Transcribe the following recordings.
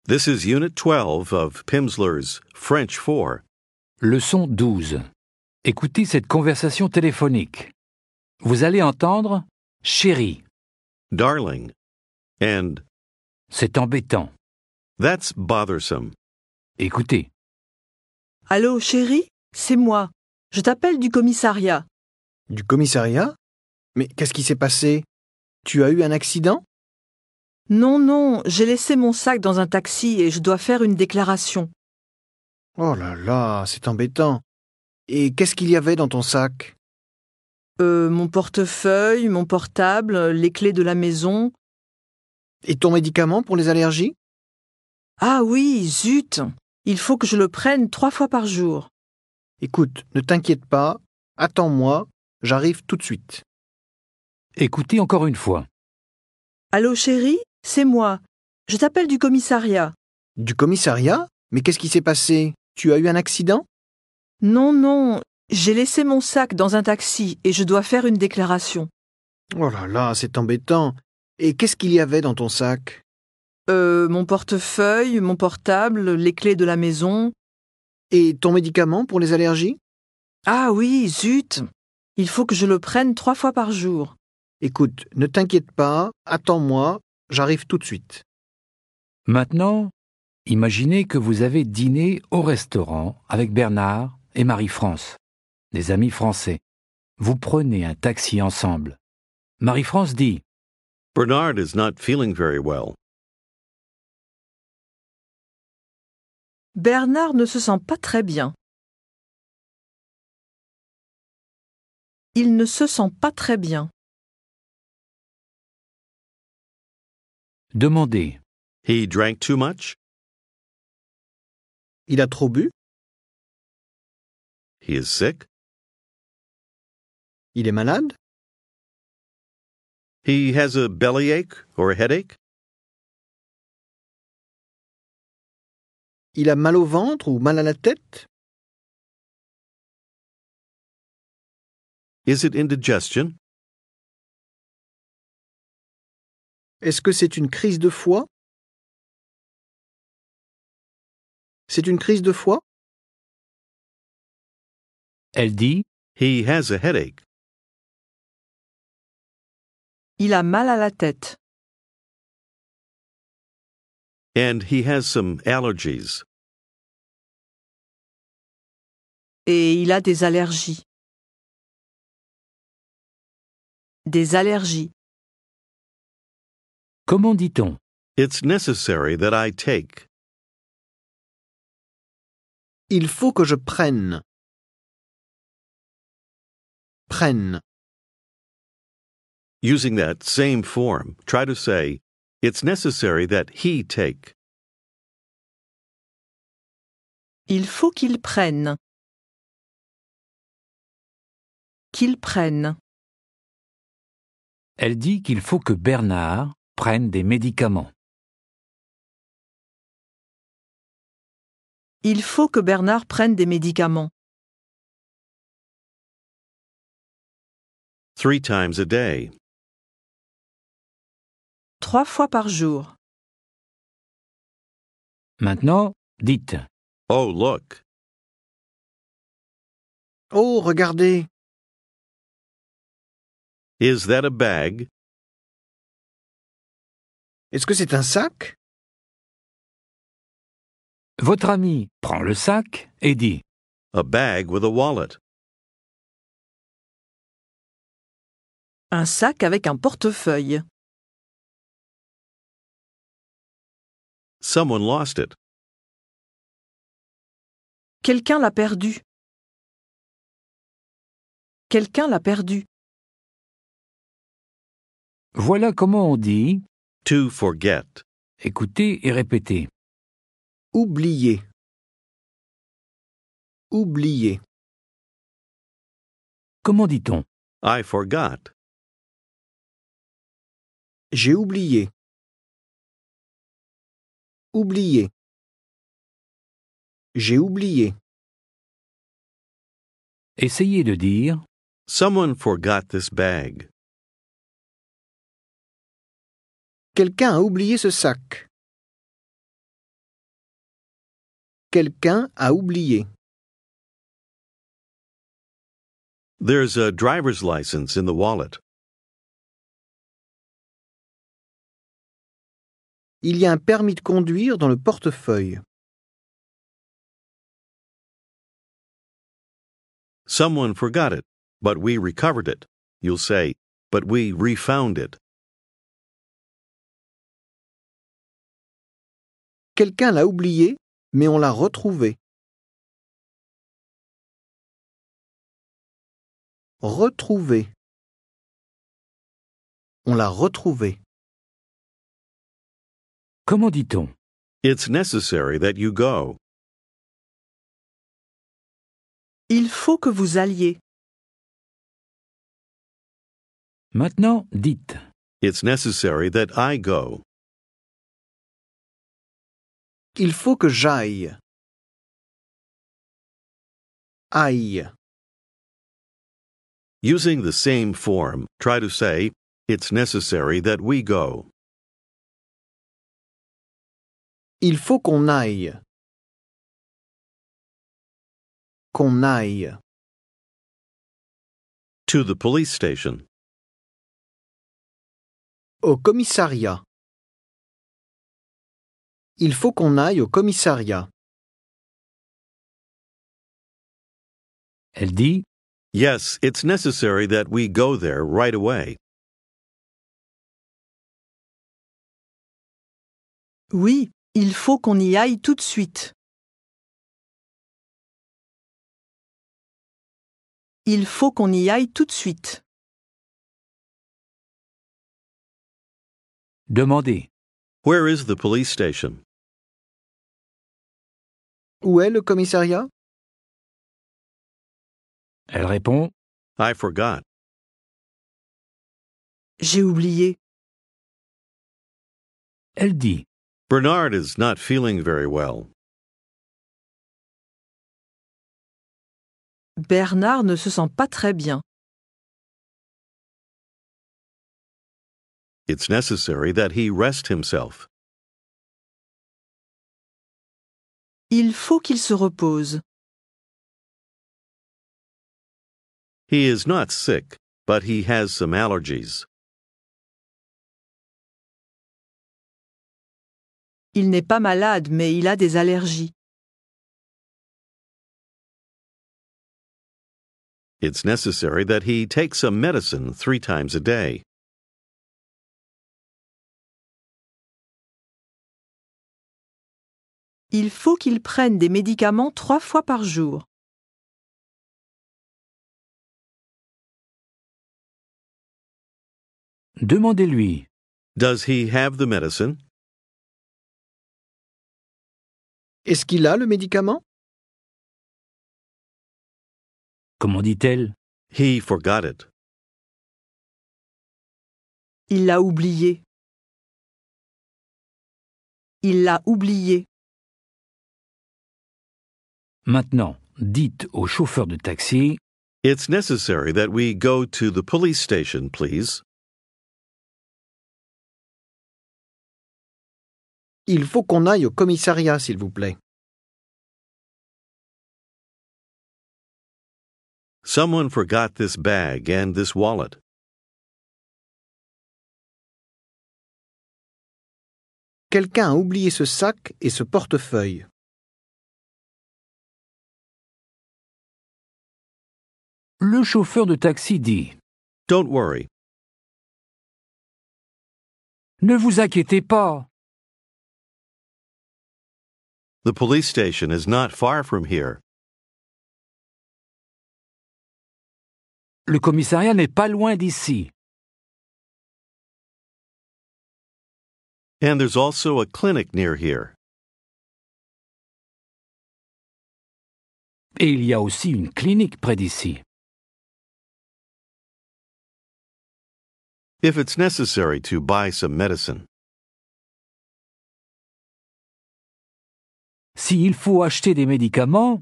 This is Unit 12 of Pimsleur's French 4. Leçon 12. Écoutez cette conversation téléphonique. Vous allez entendre « chérie Darling. And »« c'est embêtant that's bothersome. » Écoutez. Allô, chérie, c'est moi. Je t'appelle du commissariat. Du commissariat? Mais qu'est-ce qui s'est passé? Tu as eu un accident? Non, j'ai laissé mon sac dans un taxi et je dois faire une déclaration. Oh là là, c'est embêtant. Et qu'est-ce qu'il y avait dans ton sac? Mon portefeuille, mon portable, les clés de la maison. Et ton médicament pour les allergies? Ah oui, zut! Il faut que je le prenne 3 fois par jour. Écoute, ne t'inquiète pas, attends-moi, j'arrive tout de suite. Écoutez encore une fois. Allô, chérie, c'est moi. Je t'appelle du commissariat. Du commissariat? Mais qu'est-ce qui s'est passé? Tu as eu un accident? Non, j'ai laissé mon sac dans un taxi et je dois faire une déclaration. Oh là là, c'est embêtant. Et qu'est-ce qu'il y avait dans ton sac? Mon portefeuille, mon portable, les clés de la maison. Et ton médicament pour les allergies? Ah oui, zut! Il faut que je le prenne 3 fois par jour. Écoute, ne t'inquiète pas, attends-moi, j'arrive tout de suite. Maintenant, imaginez que vous avez dîné au restaurant avec Bernard et Marie-France, des amis français. Vous prenez un taxi ensemble. Marie-France dit « Bernard is not feeling very well. Bernard ne se sent pas très bien. Il ne se sent pas très bien. Demandez. He drank too much. Il a trop bu? He is sick. Il est malade? He has a bellyache or a headache. Il a mal au ventre ou mal à la tête? Is it indigestion? Est-ce que c'est une crise de foie? C'est une crise de foie? Elle dit He has a headache. Il a mal à la tête. And he has some allergies. Et il a des allergies. Des allergies. Comment dit-on? It's necessary that I take. Il faut que je prenne. Prenne. Using that same form, try to say, it's necessary that he take. Il faut qu'il prenne. Qu'il prenne. Elle dit qu'il faut que Bernard prenne des médicaments. Il faut que Bernard prenne des médicaments. 3 times a day. 3 fois par jour. Maintenant, dites. Oh, look. Oh, regardez! Is that a bag? Est-ce que c'est un sac? Votre ami prend le sac et dit A bag with a wallet. Un sac avec un portefeuille. Someone lost it. Quelqu'un l'a perdu. Quelqu'un l'a perdu. Voilà comment on dit. To forget. Écoutez et répétez. Oublier. Oublier. Comment dit-on? I forgot. J'ai oublié. Oublier. J'ai oublié. Essayez de dire. Someone forgot this bag. Quelqu'un a oublié ce sac. Quelqu'un a oublié. There's a driver's license in the wallet. Il y a un permis de conduire dans le portefeuille. Someone forgot it, but we recovered it. You'll say, but we refound it. Quelqu'un l'a oublié, mais on l'a retrouvé. Retrouvé. On l'a retrouvé. Comment dit-on? It's necessary that you go. Il faut que vous alliez. Maintenant, dites. It's necessary that I go. Il faut que j'aille. Aille. Using the same form, try to say, it's necessary that we go. Il faut qu'on aille. Qu'on aille. To the police station. Au commissariat. Il faut qu'on aille au commissariat. Elle dit. Yes, it's necessary that we go there right away. Oui, il faut qu'on y aille tout de suite. Il faut qu'on y aille tout de suite. Demandez. Where is the police station? Où est le commissariat? Elle répond. I forgot. J'ai oublié. Elle dit. Bernard is not feeling very well. Bernard ne se sent pas très bien. It's necessary that he rest himself. Il faut qu'il se repose. He is not sick, but he has some allergies. Il n'est pas malade, mais il a des allergies. It's necessary that he take some medicine 3 times a day. Il faut qu'il prenne des médicaments 3 fois par jour. Demandez-lui. Does he have the medicine? Est-ce qu'il a le médicament? Comment dit-elle? He forgot it. Il l'a oublié. Il l'a oublié. Maintenant, dites au chauffeur de taxi. It's necessary that we go to the police station, please. Il faut qu'on aille au commissariat, s'il vous plaît. Someone forgot this bag and this wallet. Quelqu'un a oublié ce sac et ce portefeuille. Le chauffeur de taxi dit. Don't worry. Ne vous inquiétez pas. The police station is not far from here. Le commissariat n'est pas loin d'ici. And there's also a clinic near here. Et il y a aussi une clinique près d'ici. If it's necessary to buy some medicine. S'il faut acheter des médicaments,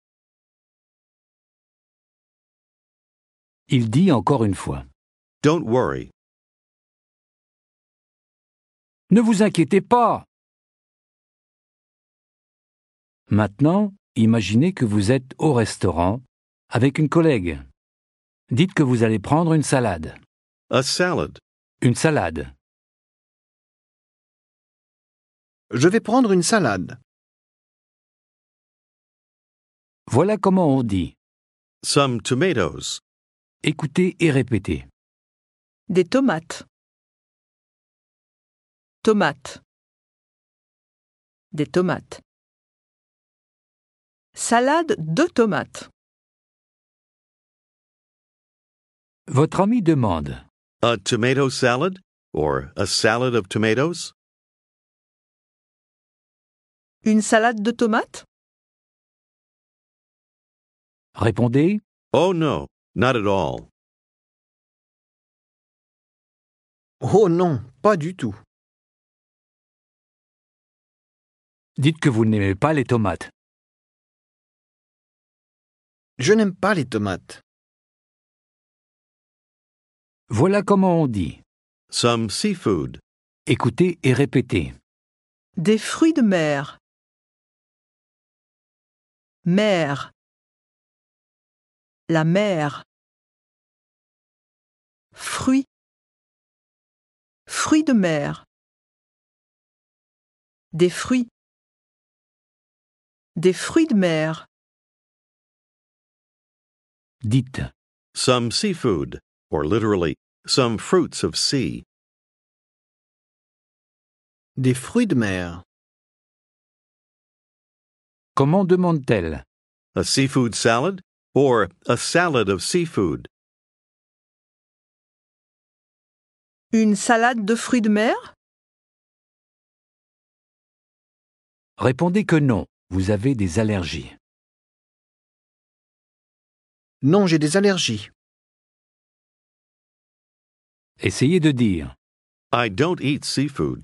il dit encore une fois. Don't worry. Ne vous inquiétez pas. Maintenant, imaginez que vous êtes au restaurant avec une collègue. Dites que vous allez prendre une salade. A salad. Une salade. Je vais prendre une salade. Voilà comment on dit. Some tomatoes. Écoutez et répétez. Des tomates. Tomates. Des tomates. Salade de tomates. Votre ami demande. A tomato salad or a salad of tomatoes? Une salade de tomates? Répondez. Oh no, not at all. Oh non, pas du tout. Dites que vous n'aimez pas les tomates. Je n'aime pas les tomates. Voilà comment on dit. Some seafood. Écoutez et répétez. Des fruits de mer. Mer. La mer. Fruits. Fruits de mer. Des fruits. Des fruits de mer. Dites. Some seafood, or literally, some fruits of sea. Des fruits de mer. Comment demande-t-elle? A seafood salad or a salad of seafood? Une salade de fruits de mer? Répondez que non, vous avez des allergies. Non, j'ai des allergies. Essayez de dire. I don't eat seafood.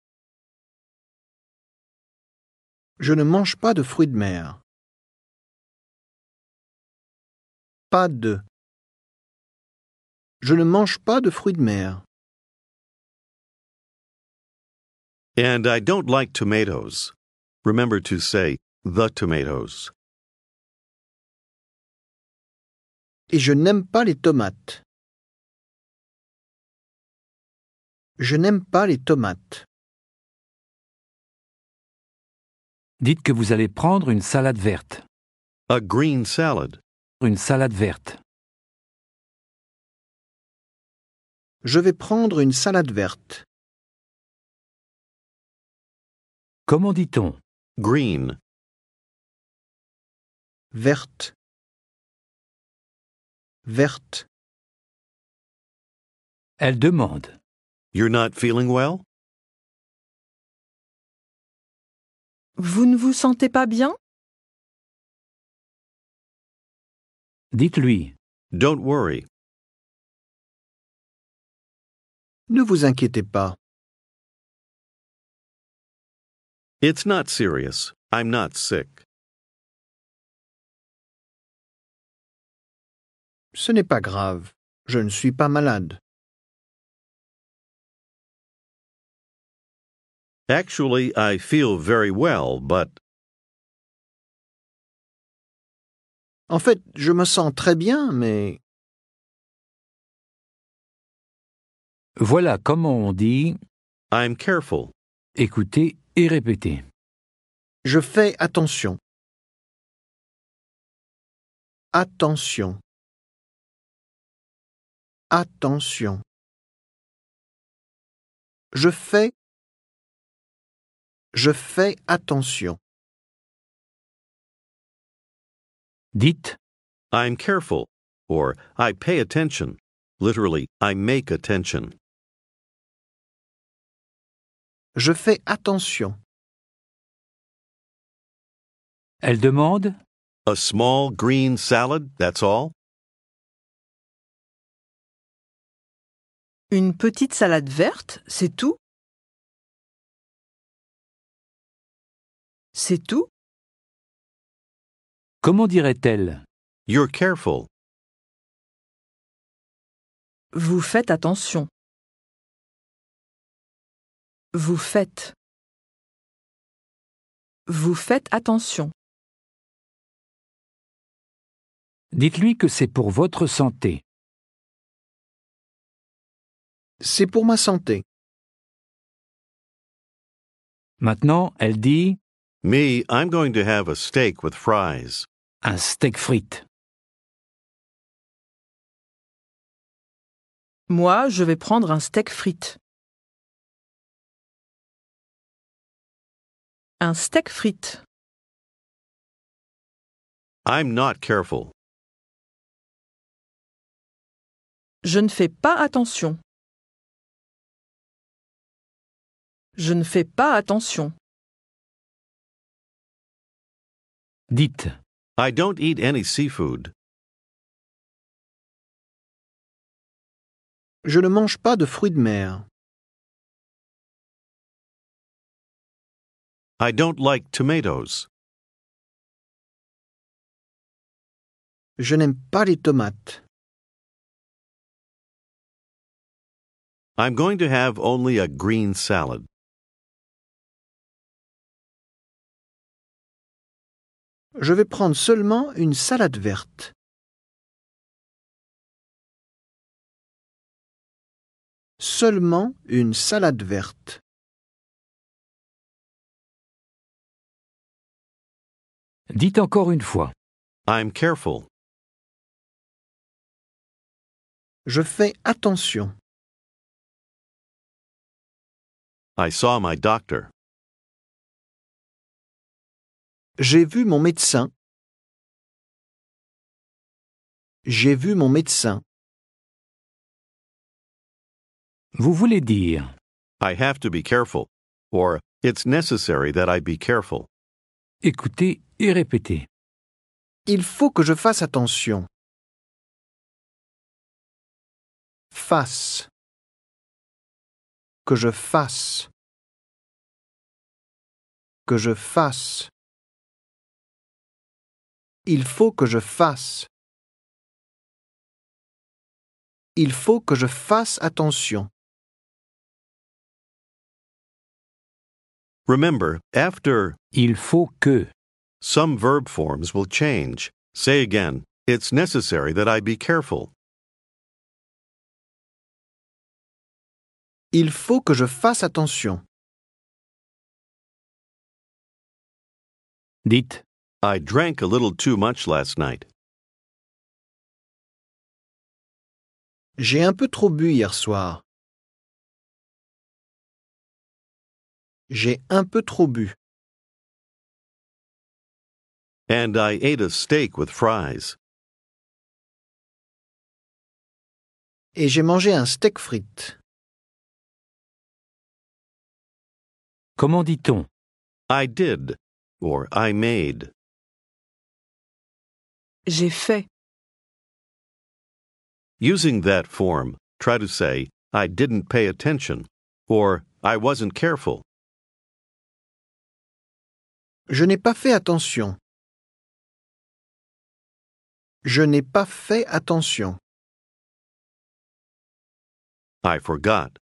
Je ne mange pas de fruits de mer. Pas de. Je ne mange pas de fruits de mer. And I don't like tomatoes. Remember to say the tomatoes. Et je n'aime pas les tomates. Je n'aime pas les tomates. Dites que vous allez prendre une salade verte. A green salad. Une salade verte. Je vais prendre une salade verte. Comment dit-on? Green. Verte. Verte. Elle demande. You're not feeling well? Vous ne vous sentez pas bien? Dites-lui. Don't worry. Ne vous inquiétez pas. It's not serious. I'm not sick. Ce n'est pas grave. Je ne suis pas malade. Actually, I feel very well, but En fait, je me sens très bien, mais Voilà comment on dit. I'm careful. Écoutez et répétez. je fais attention. Attention. Attention. Je fais attention. Dites. I'm careful. Or I pay attention. Literally, I make attention. Je fais attention. Elle demande. A small green salad, that's all? Une petite salade verte, c'est tout? C'est tout? Comment dirait-elle? You're careful. Vous faites attention. Vous faites. Vous faites attention. Dites-lui que c'est pour votre santé. C'est pour ma santé. Maintenant, elle dit Me, I'm going to have a steak with fries. un steak frites. Moi, je vais prendre un steak frites. Un steak frites. I'm not careful. Je ne fais pas attention. Je ne fais pas attention. Dites I don't eat any seafood. Je ne mange pas de fruits de mer. I don't like tomatoes. Je n'aime pas les tomates. I'm going to have only a green salad. Je vais prendre seulement une salade verte. Seulement une salade verte. Dites encore une fois. I'm careful. Je fais attention. I saw my doctor. J'ai vu mon médecin. J'ai vu mon médecin. Vous voulez dire I have to be careful. Or, it's necessary that I be careful. écoutez et répétez. Il faut que je fasse attention. Fasse. Que je fasse. Que je fasse. Il faut que je fasse. Il faut que je fasse attention. Remember, after Il faut que. some verb forms will change. Say again, it's necessary that I be careful. Il faut que je fasse attention. Dites I drank a little too much last night. J'ai un peu trop bu hier soir. J'ai un peu trop bu. And I ate a steak with fries. Et j'ai mangé un steak frites. comment dit-on I did. Or I made. J'ai fait. Using that form, try to say, I didn't pay attention. Or, I wasn't careful. Je n'ai pas fait attention. Je n'ai pas fait attention. I forgot.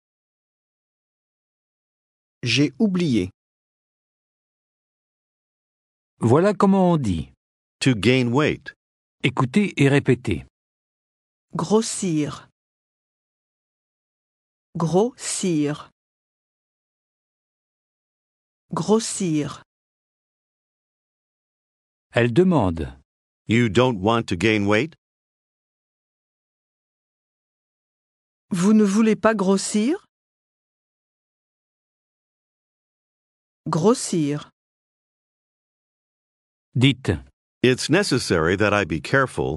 J'ai oublié. Voilà comment on dit. To gain weight. Écoutez et répétez. Grossir. Grossir. Grossir. Elle demande. You don't want to gain weight? Vous ne voulez pas grossir? Grossir. Dites. It's necessary that I be careful.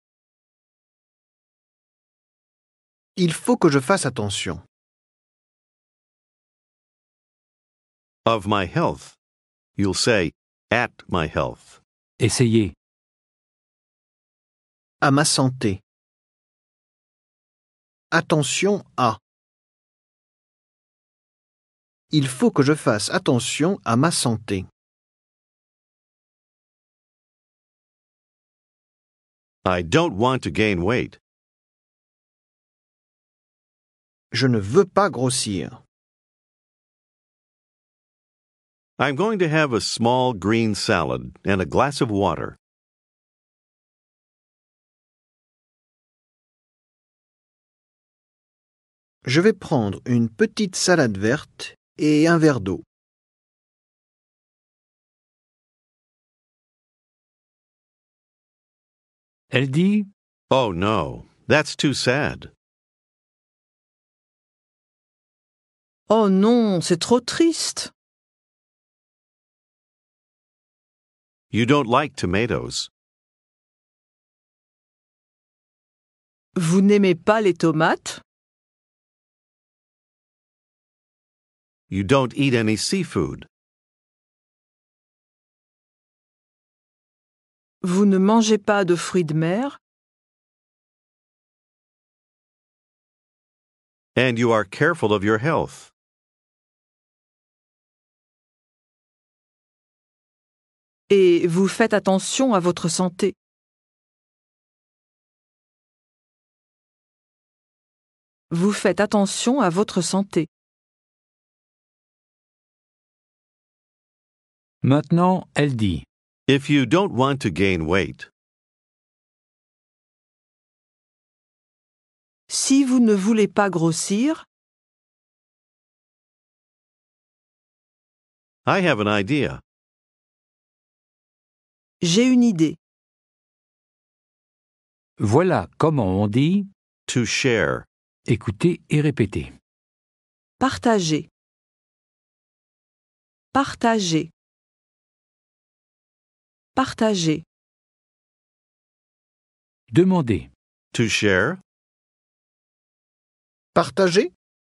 Il faut que je fasse attention. Of my health. You'll say, at my health. Essayez. À ma santé. Attention à. Il faut que je fasse attention à ma santé. I don't want to gain weight. Je ne veux pas grossir. I'm going to have a small green salad and a glass of water. Je vais prendre une petite salade verte et un verre d'eau. Elle dit Oh no, that's too sad. Oh non, c'est trop triste. You don't like tomatoes. Vous n'aimez pas les tomates? You don't eat any seafood. Vous ne mangez pas de fruits de mer? And you are careful of your health. Et vous faites attention à votre santé. Vous faites attention à votre santé. Maintenant, elle dit If you don't want to gain weight, Si vous ne voulez pas grossir, I have an idea. j'ai une idée. voilà comment on dit To share. écoutez et répétez. Partager. Partager. Partager. Demandez. To share? Partager?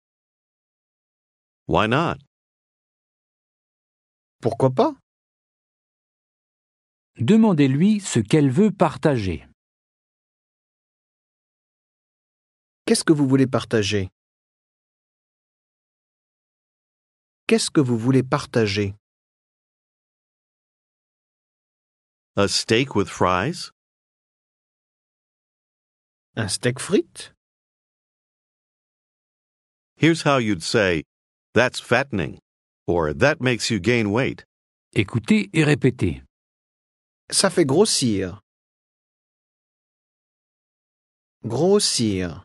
Why not? Pourquoi pas? Demandez-lui ce qu'elle veut partager. Qu'est-ce que vous voulez partager? Qu'est-ce que vous voulez partager? A steak with fries? Un steak frites? Here's how you'd say, that's fattening, or that makes you gain weight. Écoutez et répétez. Ça fait grossir. Grossir.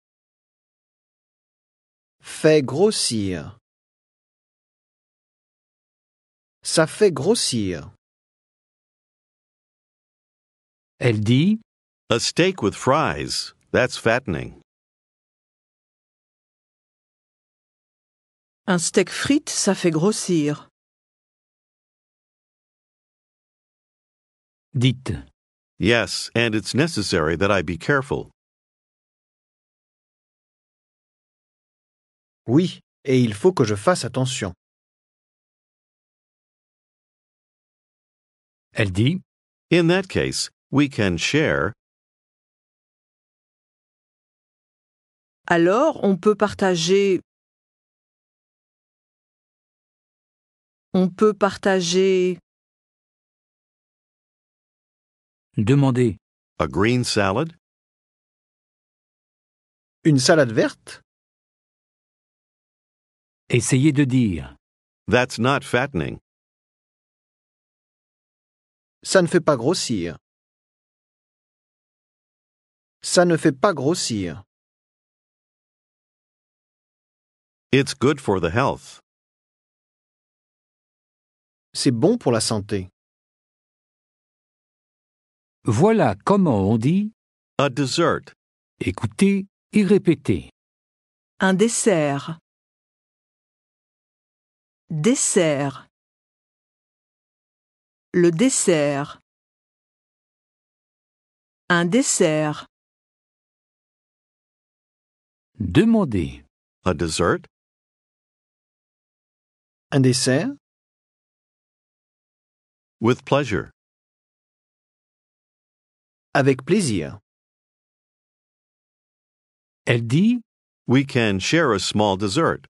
Fait grossir. Ça fait grossir. Elle dit A steak with fries, that's fattening. Un steak frites, ça fait grossir. dites. Yes, and it's necessary that I be careful. Oui, et il faut que je fasse attention. Elle dit In that case, we can share. Alors, on peut partager. On peut partager. demandez. A green salad? Une salade verte? Essayez de dire. That's not fattening. Ça ne fait pas grossir. Ça ne fait pas grossir. It's good for the health. C'est bon pour la santé. Voilà comment on dit. A dessert. Écoutez et répétez. Un dessert. Dessert. Le dessert. Un dessert. Demandez. A dessert? Un dessert? With pleasure. Avec plaisir. Elle dit We can share a small dessert.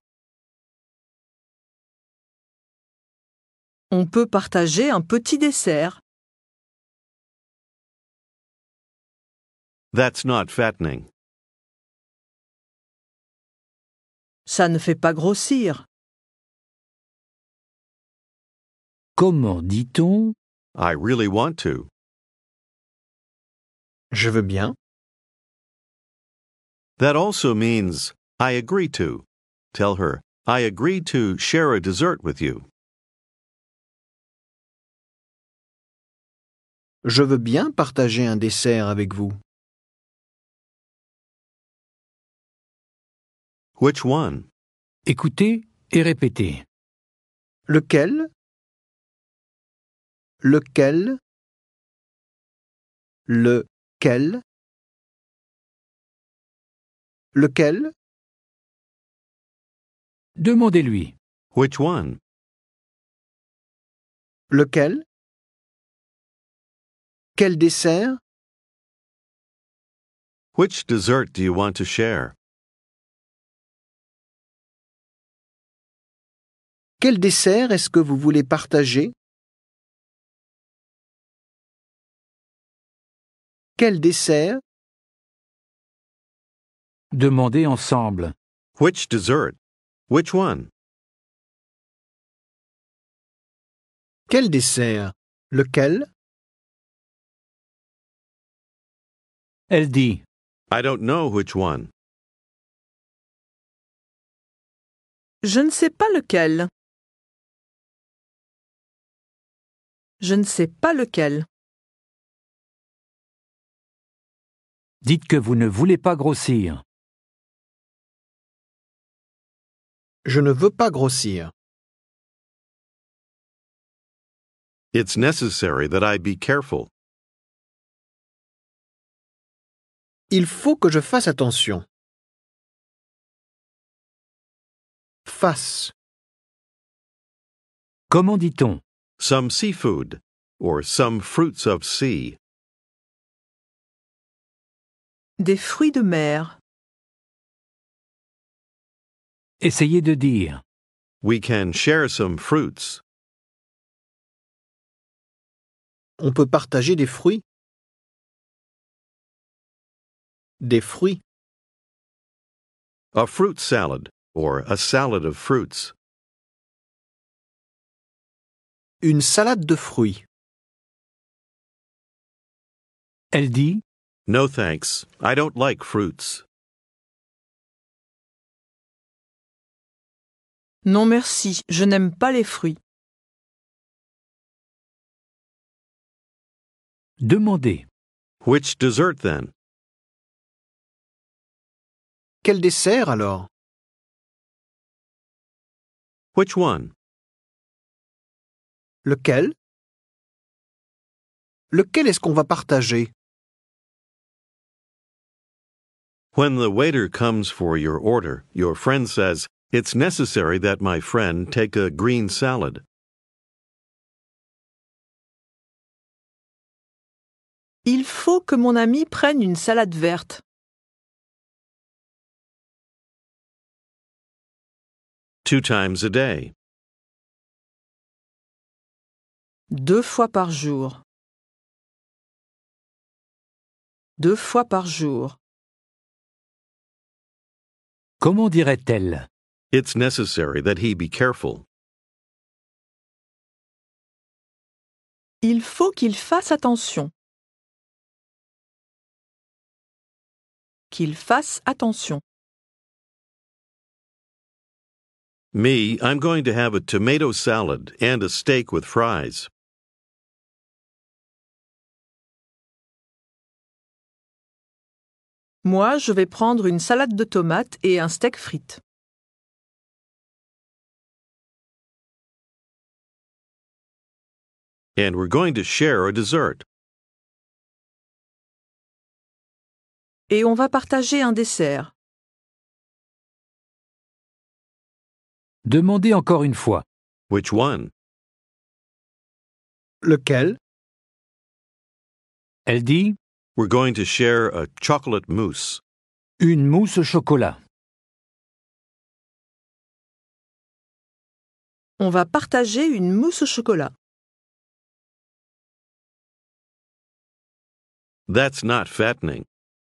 On peut partager un petit dessert. That's not fattening. Ça ne fait pas grossir. Comment dit-on I really want to. Je veux bien. That also means I agree to. Tell her, I agree to share a dessert with you. Je veux bien partager un dessert avec vous. Which one? Écoutez et répétez. Lequel? Lequel? Lequel? Lequel? Demandez-lui. Which one? Lequel? Quel dessert? Which dessert do you want to share? Quel dessert est-ce que vous voulez partager? Quel dessert? Demandez ensemble. Which dessert? Which one? Quel dessert? Lequel? Elle dit. I don't know which one. Je ne sais pas lequel. Je ne sais pas lequel. Dites que vous ne voulez pas grossir. Je ne veux pas grossir. It's necessary that I be careful. Il faut que je fasse attention. Fasse. Comment dit-on Some seafood, or some fruits of sea. Des fruits de mer. Essayez de dire. We can share some fruits. On peut partager des fruits. Des fruits. A fruit salad, or a salad of fruits. Une salade de fruits. Elle dit. No thanks, I don't like fruits. Non merci, je n'aime pas les fruits. Demandez. Which dessert then? Quel dessert alors? Which one? Lequel? Lequel est-ce qu'on va partager? When the waiter comes for your order, your friend says, "It's necessary that my friend take a green salad." Il faut que mon ami prenne une salade verte. Two times a day. 2 fois par jour. 2 fois par jour. Comment dirait-elle It's necessary that he be careful. Il faut qu'il fasse attention. Qu'il fasse attention. Me, I'm going to have a tomato salad and a steak with fries. Moi, je vais prendre une salade de tomates et un steak frites. And we're going to share a dessert. Et on va partager un dessert. Demandez encore une fois. Which one? Lequel? Elle dit. We're going to share a chocolate mousse. Une mousse au chocolat. On va partager une mousse au chocolat. That's not fattening.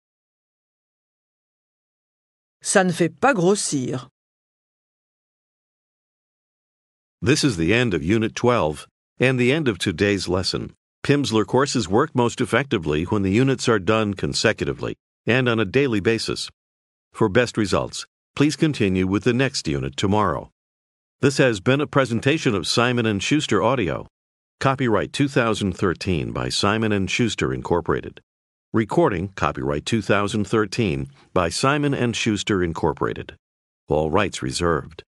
Ça ne fait pas grossir. This is the end of Unit 12. And the end of today's lesson. Pimsleur courses work most effectively when the units are done consecutively and on a daily basis. For best results, please continue with the next unit tomorrow. This has been a presentation of Simon & Schuster Audio. Copyright 2013 by Simon & Schuster Incorporated. Recording copyright 2013 by Simon & Schuster Incorporated. All rights reserved.